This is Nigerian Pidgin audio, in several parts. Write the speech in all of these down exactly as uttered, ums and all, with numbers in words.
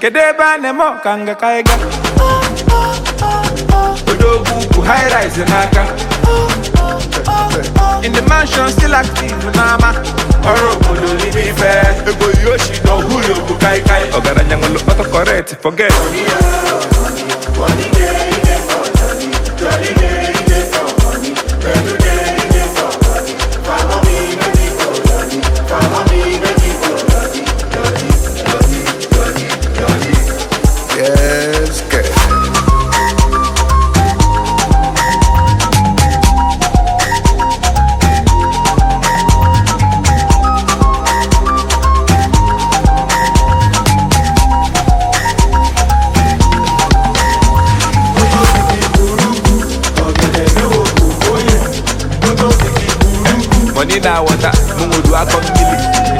Kedeba nemo kanga kaiga. Odogu high rise in Aka. In the mansion still active mama. Oro kodo living fair. Ego yoshi no huyo bukai kai. Ogara nyangolo auto correct forget. Yes, good. Money na water, mungu do akongili.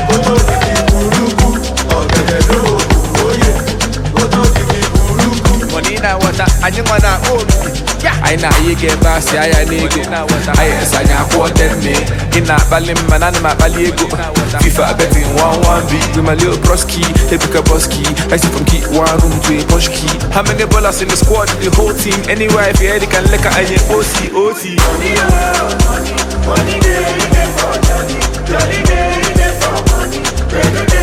Money na water, anyuma na omi. I na ye get bass, I ya nego. I yes, I ya quartet me. In that balim, banana, my baliego. FIFA betting one one B with my little broski, Epica Boski. I see from key one room to a push key. How many ballers in the squad, the whole team? Anywhere if you head, you can lick a O C, O T. Money, money, money, money, money, money, money, money, money, money, money, money, money, money, money, money,